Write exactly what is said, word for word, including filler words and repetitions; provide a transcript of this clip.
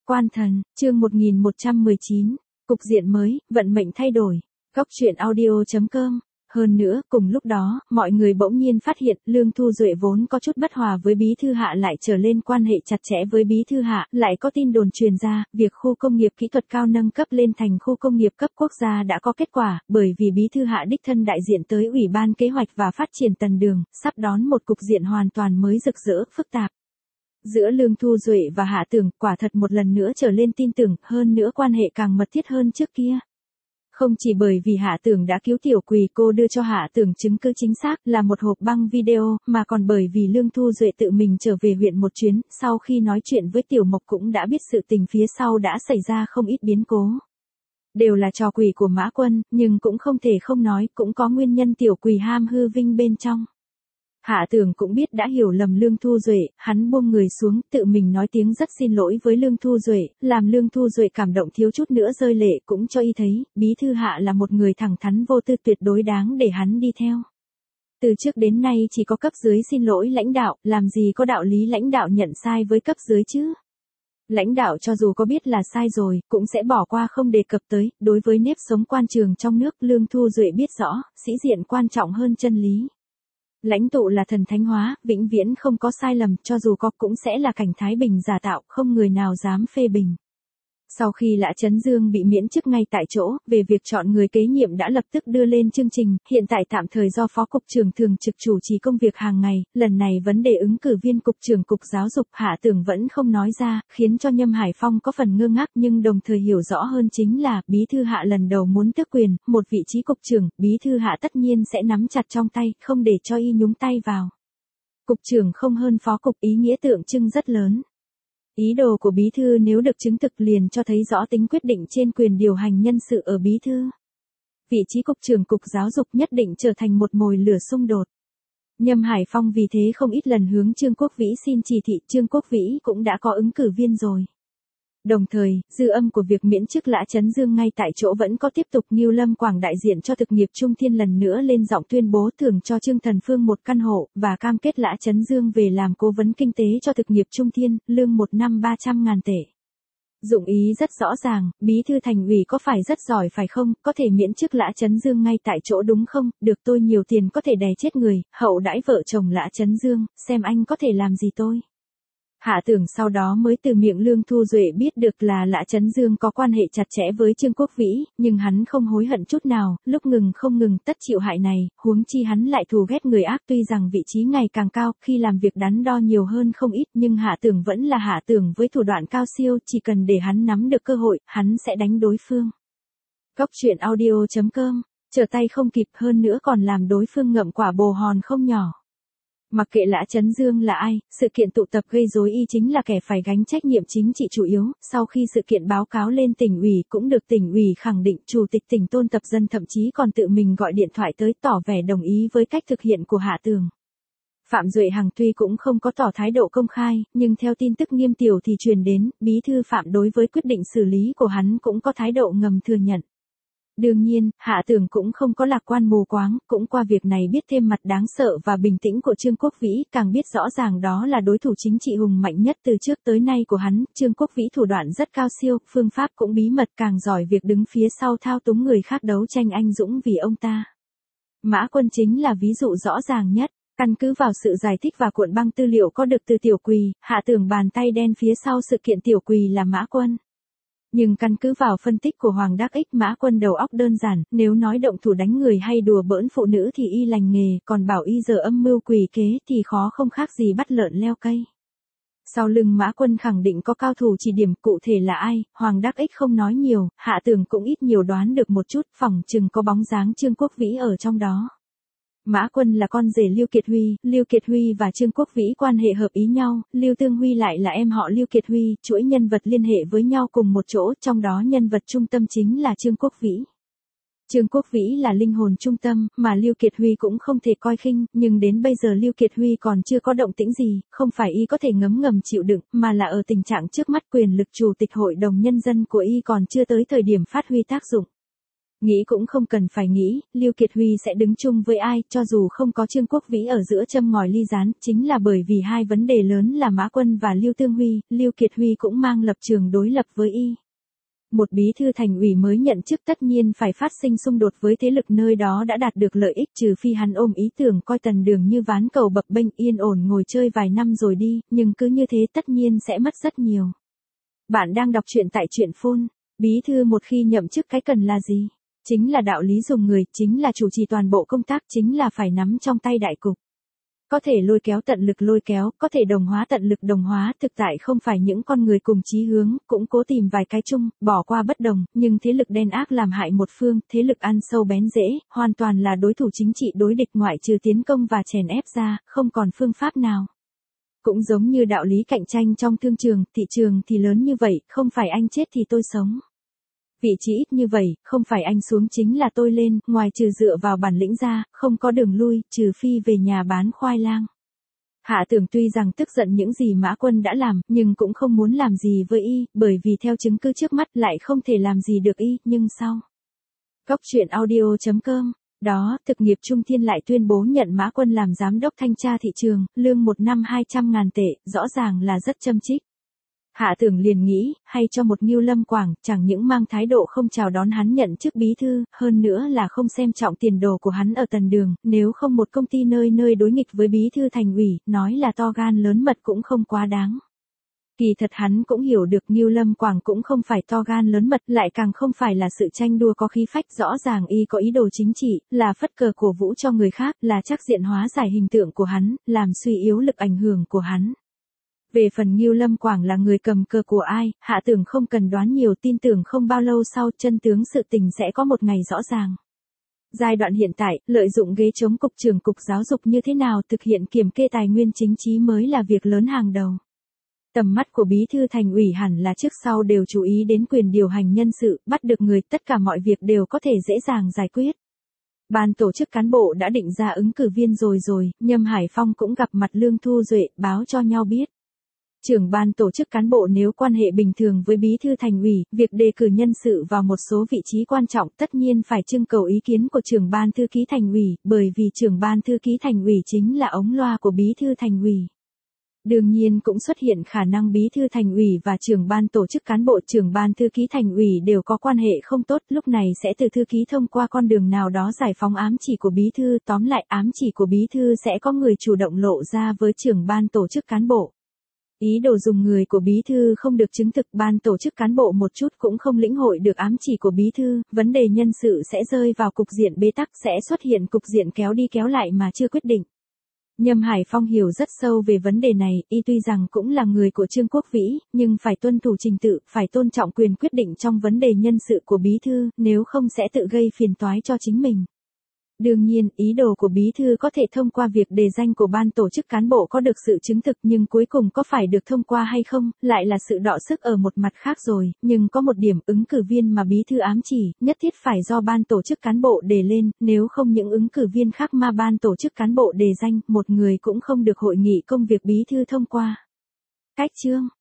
Quan Thần, chương một nghìn một trăm mười chín, cục diện mới, vận mệnh thay đổi. Góc truyện audio chấm com. Hơn nữa, cùng lúc đó, mọi người bỗng nhiên phát hiện, Lương Thu Duệ vốn có chút bất hòa với Bí Thư Hạ lại trở lên quan hệ chặt chẽ với Bí Thư Hạ, lại có tin đồn truyền ra, việc khu công nghiệp kỹ thuật cao nâng cấp lên thành khu công nghiệp cấp quốc gia đã có kết quả, bởi vì Bí Thư Hạ đích thân đại diện tới Ủy ban Kế hoạch và Phát triển Tần Đường, sắp đón một cục diện hoàn toàn mới rực rỡ, phức tạp. Giữa Lương Thu Duệ và Hạ Tưởng, quả thật một lần nữa trở lên tin tưởng, hơn nữa quan hệ càng mật thiết hơn trước kia. Không chỉ bởi vì Hạ Tưởng đã cứu Tiểu Quỳ cô đưa cho Hạ Tưởng chứng cứ chính xác là một hộp băng video, mà còn bởi vì Lương Thu Duệ tự mình trở về huyện một chuyến, sau khi nói chuyện với Tiểu Mộc cũng đã biết sự tình phía sau đã xảy ra không ít biến cố. Đều là trò quỷ của Mã Quân, nhưng cũng không thể không nói, cũng có nguyên nhân Tiểu Quỳ ham hư vinh bên trong. Hạ Tưởng cũng biết đã hiểu lầm Lương Thu Duệ, hắn buông người xuống, tự mình nói tiếng rất xin lỗi với Lương Thu Duệ, làm Lương Thu Duệ cảm động thiếu chút nữa rơi lệ, cũng cho y thấy, Bí Thư Hạ là một người thẳng thắn vô tư tuyệt đối đáng để hắn đi theo. Từ trước đến nay chỉ có cấp dưới xin lỗi lãnh đạo, làm gì có đạo lý lãnh đạo nhận sai với cấp dưới chứ. Lãnh đạo cho dù có biết là sai rồi, cũng sẽ bỏ qua không đề cập tới, đối với nếp sống quan trường trong nước, Lương Thu Duệ biết rõ, sĩ diện quan trọng hơn chân lý. Lãnh tụ là thần thánh hóa, vĩnh viễn không có sai lầm, cho dù có cũng sẽ là cảnh thái bình giả tạo, không người nào dám phê bình. Sau khi Lã Chấn Dương bị miễn chức ngay tại chỗ, về việc chọn người kế nhiệm đã lập tức đưa lên chương trình, hiện tại tạm thời do Phó Cục trưởng thường trực chủ trì công việc hàng ngày, lần này vấn đề ứng cử viên Cục trưởng Cục Giáo dục Hạ Tưởng vẫn không nói ra, khiến cho Nhâm Hải Phong có phần ngơ ngác nhưng đồng thời hiểu rõ hơn chính là, Bí Thư Hạ lần đầu muốn tước quyền, một vị trí Cục trưởng, Bí Thư Hạ tất nhiên sẽ nắm chặt trong tay, không để cho y nhúng tay vào. Cục trưởng không hơn Phó Cục ý nghĩa tượng trưng rất lớn. Ý đồ của Bí Thư nếu được chứng thực liền cho thấy rõ tính quyết định trên quyền điều hành nhân sự ở Bí Thư. Vị trí Cục trưởng Cục Giáo dục nhất định trở thành một mồi lửa xung đột. Nhâm Hải Phong vì thế không ít lần hướng Trương Quốc Vĩ xin chỉ thị, Trương Quốc Vĩ cũng đã có ứng cử viên rồi. Đồng thời, dư âm của việc miễn chức Lã Chấn Dương ngay tại chỗ vẫn có tiếp tục. Ngưu Lâm Quảng đại diện cho thực nghiệp Trung Thiên lần nữa lên giọng tuyên bố thưởng cho Trương Thần Phương một căn hộ, và cam kết Lã Chấn Dương về làm cố vấn kinh tế cho thực nghiệp Trung Thiên, lương một năm ba trăm ngàn tệ. Dụng ý rất rõ ràng, Bí Thư Thành ủy có phải rất giỏi phải không, có thể miễn chức Lã Chấn Dương ngay tại chỗ đúng không, được tôi nhiều tiền có thể đè chết người, hậu đãi vợ chồng Lã Chấn Dương, xem anh có thể làm gì tôi. Hạ Tưởng sau đó mới từ miệng Lương Thu Duệ biết được là Lã Chấn Dương có quan hệ chặt chẽ với Trương Quốc Vĩ, nhưng hắn không hối hận chút nào, lúc ngừng không ngừng tất chịu hại này, huống chi hắn lại thù ghét người ác. Tuy rằng vị trí ngày càng cao, khi làm việc đắn đo nhiều hơn không ít, nhưng Hạ Tưởng vẫn là Hạ Tưởng với thủ đoạn cao siêu, chỉ cần để hắn nắm được cơ hội, hắn sẽ đánh đối phương. Góc truyện audio chấm com, trở tay không kịp, hơn nữa còn làm đối phương ngậm quả bồ hòn không nhỏ. Mặc kệ Lã Chấn Dương là ai, sự kiện tụ tập gây rối y chính là kẻ phải gánh trách nhiệm chính trị chủ yếu. Sau khi sự kiện báo cáo lên tỉnh ủy cũng được tỉnh ủy khẳng định, Chủ tịch tỉnh Tôn Tập Dân thậm chí còn tự mình gọi điện thoại tới tỏ vẻ đồng ý với cách thực hiện của Hạ Tưởng. Phạm Duệ Hằng tuy cũng không có tỏ thái độ công khai, nhưng theo tin tức Nghiêm Tiểu thì truyền đến, Bí Thư Phạm đối với quyết định xử lý của hắn cũng có thái độ ngầm thừa nhận. Đương nhiên, Hạ Tưởng cũng không có lạc quan mù quáng, cũng qua việc này biết thêm mặt đáng sợ và bình tĩnh của Trương Quốc Vĩ, càng biết rõ ràng đó là đối thủ chính trị hùng mạnh nhất từ trước tới nay của hắn. Trương Quốc Vĩ thủ đoạn rất cao siêu, phương pháp cũng bí mật, càng giỏi việc đứng phía sau thao túng người khác đấu tranh anh dũng vì ông ta. Mã Quân chính là ví dụ rõ ràng nhất. Căn cứ vào sự giải thích và cuộn băng tư liệu có được từ Tiểu Quỳ, Hạ Tưởng bàn tay đen phía sau sự kiện Tiểu Quỳ là Mã Quân. Nhưng căn cứ vào phân tích của Hoàng Đắc Ích, Mã Quân đầu óc đơn giản, nếu nói động thủ đánh người hay đùa bỡn phụ nữ thì y lành nghề, còn bảo y giờ âm mưu quỷ kế thì khó không khác gì bắt lợn leo cây. Sau lưng Mã Quân khẳng định có cao thủ chỉ điểm, cụ thể là ai, Hoàng Đắc Ích không nói nhiều, Hạ Tưởng cũng ít nhiều đoán được một chút, phỏng chừng có bóng dáng Trương Quốc Vĩ ở trong đó. Mã Quân là con rể Lưu Kiệt Huy, Lưu Kiệt Huy và Trương Quốc Vĩ quan hệ hợp ý nhau, Lưu Tương Huy lại là em họ Lưu Kiệt Huy, chuỗi nhân vật liên hệ với nhau cùng một chỗ, trong đó nhân vật trung tâm chính là Trương Quốc Vĩ. Trương Quốc Vĩ là linh hồn trung tâm, mà Lưu Kiệt Huy cũng không thể coi khinh, nhưng đến bây giờ Lưu Kiệt Huy còn chưa có động tĩnh gì, không phải y có thể ngấm ngầm chịu đựng, mà là ở tình trạng trước mắt quyền lực chủ tịch hội đồng nhân dân của y còn chưa tới thời điểm phát huy tác dụng. Nghĩ cũng không cần phải nghĩ, Lưu Kiệt Huy sẽ đứng chung với ai, cho dù không có Trương Quốc Vĩ ở giữa châm ngòi ly gián, chính là bởi vì hai vấn đề lớn là Mã Quân và Lưu Tương Huy, Lưu Kiệt Huy cũng mang lập trường đối lập với y. Một bí thư thành ủy mới nhận chức tất nhiên phải phát sinh xung đột với thế lực nơi đó đã đạt được lợi ích, trừ phi hắn ôm ý tưởng coi Tần Đường như ván cầu bập bênh yên ổn ngồi chơi vài năm rồi đi, nhưng cứ như thế tất nhiên sẽ mất rất nhiều. Bạn đang đọc truyện tại truyện phun, bí thư một khi nhậm chức cái cần là gì? Chính là đạo lý dùng người, chính là chủ trì toàn bộ công tác, chính là phải nắm trong tay đại cục. Có thể lôi kéo tận lực lôi kéo, có thể đồng hóa tận lực đồng hóa, thực tại không phải những con người cùng chí hướng, cũng cố tìm vài cái chung, bỏ qua bất đồng, nhưng thế lực đen ác làm hại một phương, thế lực ăn sâu bén rễ, hoàn toàn là đối thủ chính trị đối địch ngoại trừ tiến công và chèn ép ra, không còn phương pháp nào. Cũng giống như đạo lý cạnh tranh trong thương trường, thị trường thì lớn như vậy, không phải anh chết thì tôi sống. Vị trí ít như vậy, không phải anh xuống chính là tôi lên, ngoài trừ dựa vào bản lĩnh ra, không có đường lui, trừ phi về nhà bán khoai lang. Hạ Tưởng tuy rằng tức giận những gì Mã Quân đã làm, nhưng cũng không muốn làm gì với y, bởi vì theo chứng cứ trước mắt lại không thể làm gì được y, nhưng sau. Góc truyện audio chấm com. Đó, thực nghiệp Trung Thiên lại tuyên bố nhận Mã Quân làm giám đốc thanh tra thị trường, lương một năm hai trăm ngàn tệ, rõ ràng là rất châm chích. Hạ Tưởng liền nghĩ, hay cho một Ngưu Lâm Quảng, chẳng những mang thái độ không chào đón hắn nhận chức bí thư, hơn nữa là không xem trọng tiền đồ của hắn ở Tần Đường, nếu không một công ty nơi nơi đối nghịch với bí thư thành ủy, nói là to gan lớn mật cũng không quá đáng. Kỳ thật hắn cũng hiểu được Ngưu Lâm Quảng cũng không phải to gan lớn mật, lại càng không phải là sự tranh đua có khí phách, rõ ràng y có ý đồ chính trị, là phất cờ cổ vũ cho người khác, là chắc diện hóa giải hình tượng của hắn, làm suy yếu lực ảnh hưởng của hắn. Về phần Ngưu Lâm Quảng là người cầm cờ của ai, Hạ Tưởng không cần đoán nhiều, tin tưởng không bao lâu sau chân tướng sự tình sẽ có một ngày rõ ràng. Giai đoạn hiện tại, lợi dụng ghế chống cục trưởng cục giáo dục như thế nào thực hiện kiểm kê tài nguyên chính trí mới là việc lớn hàng đầu. Tầm mắt của bí thư thành ủy hẳn là trước sau đều chú ý đến quyền điều hành nhân sự, bắt được người, tất cả mọi việc đều có thể dễ dàng giải quyết. Ban tổ chức cán bộ đã định ra ứng cử viên rồi rồi, Nhâm Hải Phong cũng gặp mặt Lương Thu Duệ, báo cho nhau biết. Trưởng ban tổ chức cán bộ nếu quan hệ bình thường với bí thư thành ủy, việc đề cử nhân sự vào một số vị trí quan trọng tất nhiên phải trưng cầu ý kiến của trưởng ban thư ký thành ủy, bởi vì trưởng ban thư ký thành ủy chính là ống loa của bí thư thành ủy. Đương nhiên cũng xuất hiện khả năng bí thư thành ủy và trưởng ban tổ chức cán bộ, trưởng ban thư ký thành ủy đều có quan hệ không tốt, lúc này sẽ từ thư ký thông qua con đường nào đó giải phóng ám chỉ của bí thư, tóm lại ám chỉ của bí thư sẽ có người chủ động lộ ra với trưởng ban tổ chức cán bộ. Ý đồ dùng người của bí thư không được chứng thực, ban tổ chức cán bộ một chút cũng không lĩnh hội được ám chỉ của bí thư, vấn đề nhân sự sẽ rơi vào cục diện bế tắc, sẽ xuất hiện cục diện kéo đi kéo lại mà chưa quyết định. Nhâm Hải Phong hiểu rất sâu về vấn đề này, y tuy rằng cũng là người của Trương Quốc Vĩ, nhưng phải tuân thủ trình tự, phải tôn trọng quyền quyết định trong vấn đề nhân sự của bí thư, nếu không sẽ tự gây phiền toái cho chính mình. Đương nhiên, ý đồ của bí thư có thể thông qua việc đề danh của ban tổ chức cán bộ có được sự chứng thực, nhưng cuối cùng có phải được thông qua hay không, lại là sự đọ sức ở một mặt khác rồi, nhưng có một điểm, ứng cử viên mà bí thư ám chỉ, nhất thiết phải do ban tổ chức cán bộ đề lên, nếu không những ứng cử viên khác mà ban tổ chức cán bộ đề danh, một người cũng không được hội nghị công việc bí thư thông qua. Cách chương